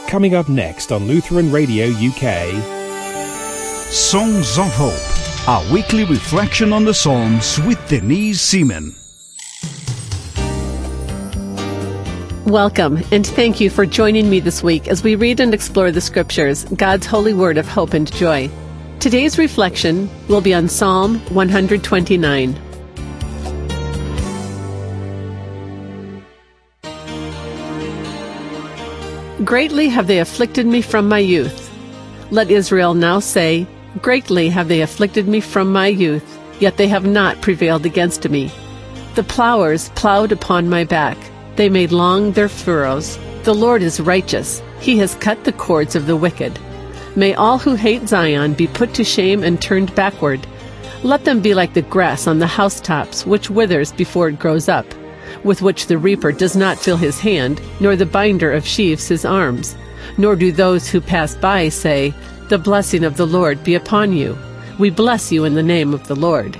coming up next on Lutheran Radio UK. Songs of Hope, our weekly reflection on the Psalms with Denise Seaman. Welcome, and thank you for joining me this week as we read and explore the Scriptures, God's holy word of hope and joy. Today's reflection will be on Psalm 129. Greatly have they afflicted me from my youth. Let Israel now say, Greatly have they afflicted me from my youth, yet they have not prevailed against me. The plowers plowed upon my back. They made long their furrows. The Lord is righteous. He has cut the cords of the wicked. May all who hate Zion be put to shame and turned backward. Let them be like the grass on the housetops, which withers before it grows up, with which the reaper does not fill his hand, nor the binder of sheaves his arms. Nor do those who pass by say, The blessing of the Lord be upon you. We bless you in the name of the Lord.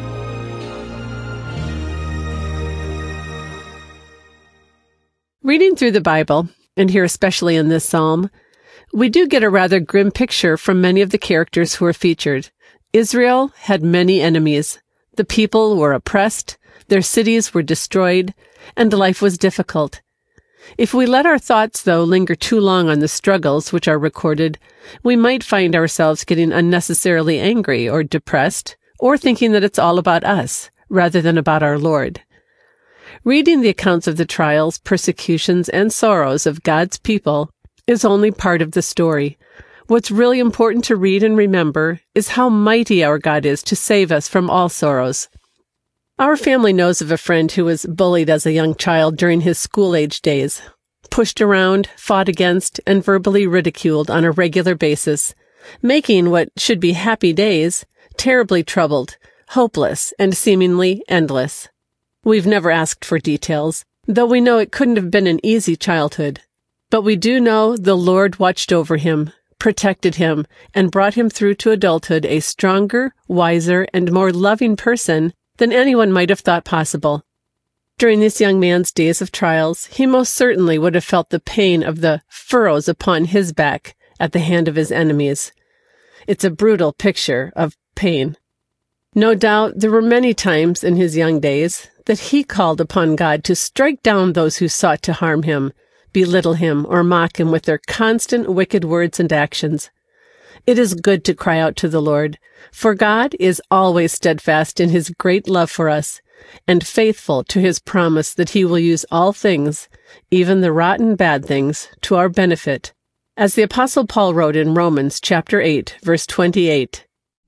Reading through the Bible, and here especially in this psalm, we do get a rather grim picture from many of the characters who are featured. Israel had many enemies. The people were oppressed, their cities were destroyed, and life was difficult. If we let our thoughts, though, linger too long on the struggles which are recorded, we might find ourselves getting unnecessarily angry or depressed, or thinking that it's all about us, rather than about our Lord. Reading the accounts of the trials, persecutions, and sorrows of God's people is only part of the story. What's really important to read and remember is how mighty our God is to save us from all sorrows. Our family knows of a friend who was bullied as a young child during his school-age days, pushed around, fought against, and verbally ridiculed on a regular basis, making what should be happy days terribly troubled, hopeless, and seemingly endless. We've never asked for details, though we know it couldn't have been an easy childhood. But we do know the Lord watched over him, protected him, and brought him through to adulthood a stronger, wiser, and more loving person than anyone might have thought possible. During this young man's days of trials, he most certainly would have felt the pain of the furrows upon his back at the hand of his enemies. It's a brutal picture of pain. No doubt there were many times in his young days that he called upon God to strike down those who sought to harm him, belittle him, or mock him with their constant wicked words and actions. It is good to cry out to the Lord, for God is always steadfast in his great love for us, and faithful to his promise that he will use all things, even the rotten bad things, to our benefit, as the Apostle Paul wrote in Romans chapter 8, verse 28.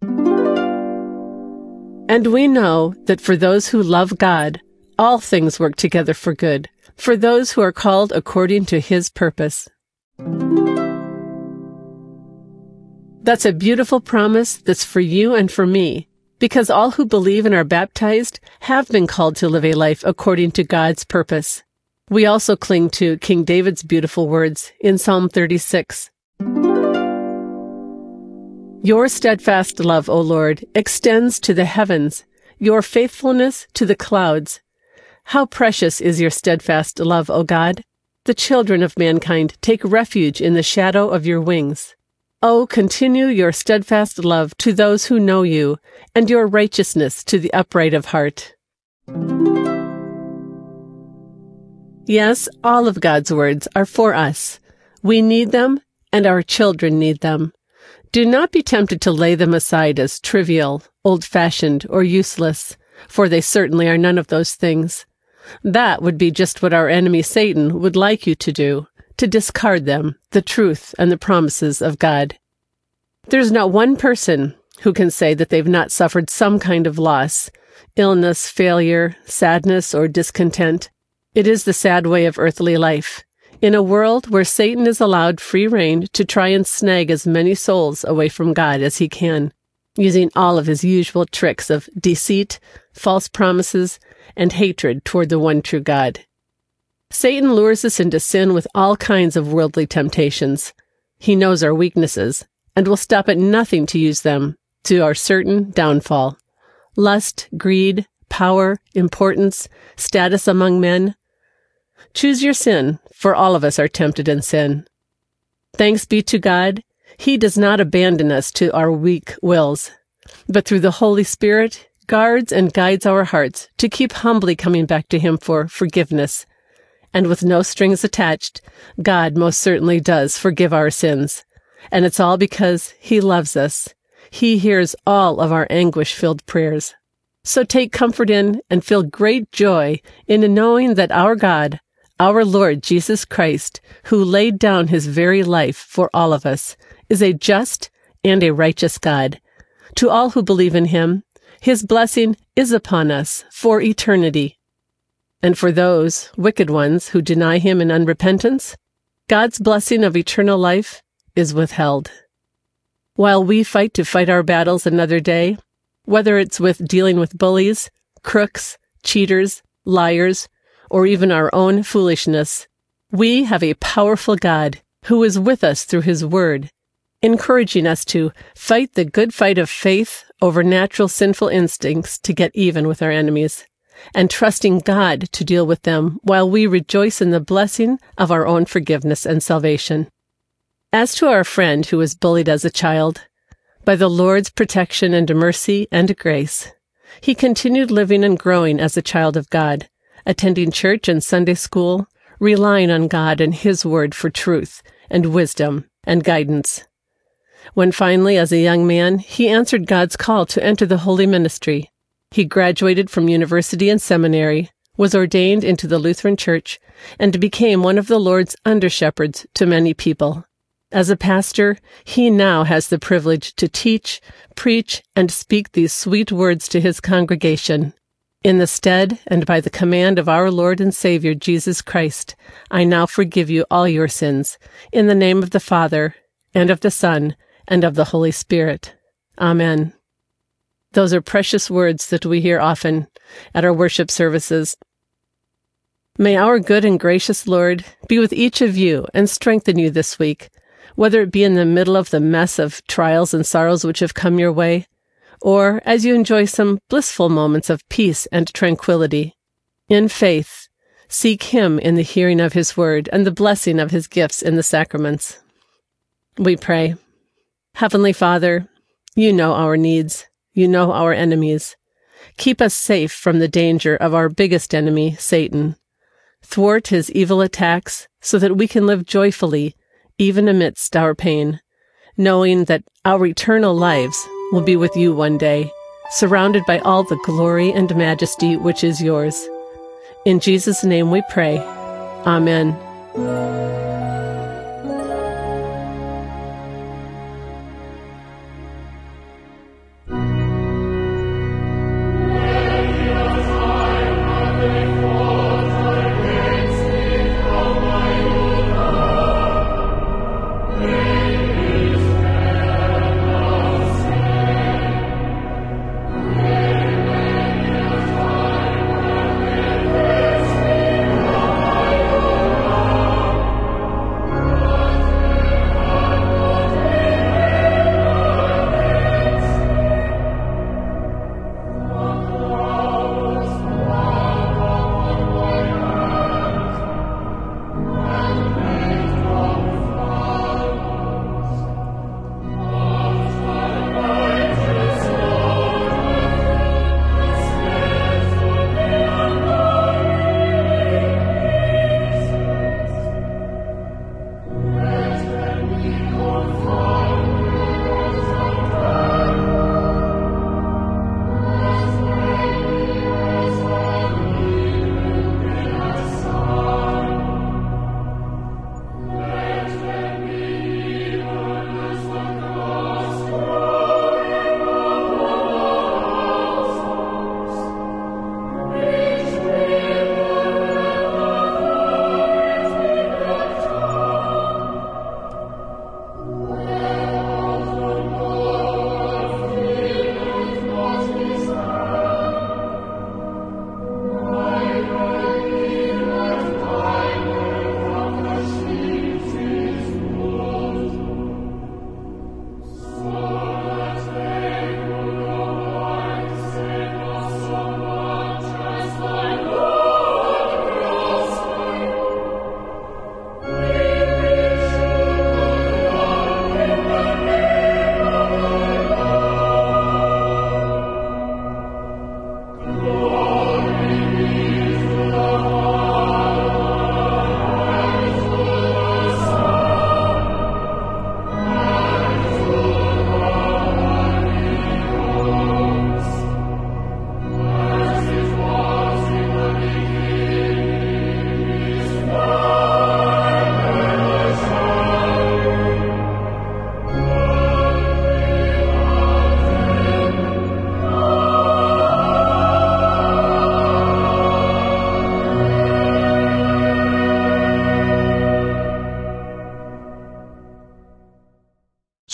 And we know that for those who love God, all things work together for good, for those who are called according to his purpose. That's a beautiful promise that's for you and for me, because all who believe and are baptized have been called to live a life according to God's purpose. We also cling to King David's beautiful words in Psalm 36. Your steadfast love, O Lord, extends to the heavens, your faithfulness to the clouds. How precious is your steadfast love, O God! The children of mankind take refuge in the shadow of your wings. Oh, continue your steadfast love to those who know you, and your righteousness to the upright of heart. Yes, all of God's words are for us. We need them, and our children need them. Do not be tempted to lay them aside as trivial, old-fashioned, or useless, for they certainly are none of those things. That would be just what our enemy Satan would like you to do, to discard them, the truth and the promises of God. There's not one person who can say that they've not suffered some kind of loss, illness, failure, sadness, or discontent. It is the sad way of earthly life. In a world where Satan is allowed free rein to try and snag as many souls away from God as he can, using all of his usual tricks of deceit, false promises, and hatred toward the one true God. Satan lures us into sin with all kinds of worldly temptations. He knows our weaknesses, and will stop at nothing to use them to our certain downfall. Lust, greed, power, importance, status among men. Choose your sin, for all of us are tempted in sin. Thanks be to God, He does not abandon us to our weak wills, but through the Holy Spirit guards and guides our hearts to keep humbly coming back to Him for forgiveness. And with no strings attached, God most certainly does forgive our sins. And it's all because He loves us. He hears all of our anguish-filled prayers. So take comfort in and feel great joy in knowing that our God, our Lord Jesus Christ, who laid down His very life for all of us, is a just and a righteous God. To all who believe in Him, His blessing is upon us for eternity. And for those wicked ones who deny Him in unrepentance, God's blessing of eternal life is withheld. While we fight our battles another day, whether it's with dealing with bullies, crooks, cheaters, liars, or even our own foolishness, we have a powerful God who is with us through His Word, encouraging us to fight the good fight of faith over natural sinful instincts to get even with our enemies, and trusting God to deal with them while we rejoice in the blessing of our own forgiveness and salvation. As to our friend who was bullied as a child, by the Lord's protection and mercy and grace, he continued living and growing as a child of God, attending church and Sunday school, relying on God and His Word for truth and wisdom and guidance. When finally, as a young man, he answered God's call to enter the holy ministry, he graduated from university and seminary, was ordained into the Lutheran Church, and became one of the Lord's under-shepherds to many people. As a pastor, he now has the privilege to teach, preach, and speak these sweet words to his congregation. In the stead and by the command of our Lord and Savior Jesus Christ, I now forgive you all your sins, in the name of the Father, and of the Son, and of the Holy Spirit. Amen. Those are precious words that we hear often at our worship services. May our good and gracious Lord be with each of you and strengthen you this week, whether it be in the middle of the mess of trials and sorrows which have come your way, or as you enjoy some blissful moments of peace and tranquility. In faith, seek Him in the hearing of His word and the blessing of His gifts in the sacraments. We pray. Heavenly Father, you know our needs. You know our enemies. Keep us safe from the danger of our biggest enemy, Satan. Thwart his evil attacks so that we can live joyfully, even amidst our pain, knowing that our eternal lives will be with you one day, surrounded by all the glory and majesty which is yours. In Jesus' name we pray. Amen.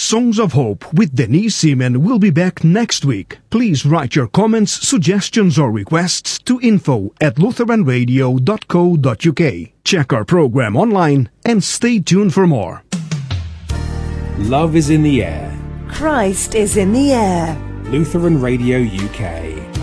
Songs of Hope with Denise Seaman will be back next week. Please write your comments, suggestions, or requests to info@lutheranradio.co.uk. Check our program online and stay tuned for more. Love is in the air. Christ is in the air. Lutheran Radio UK.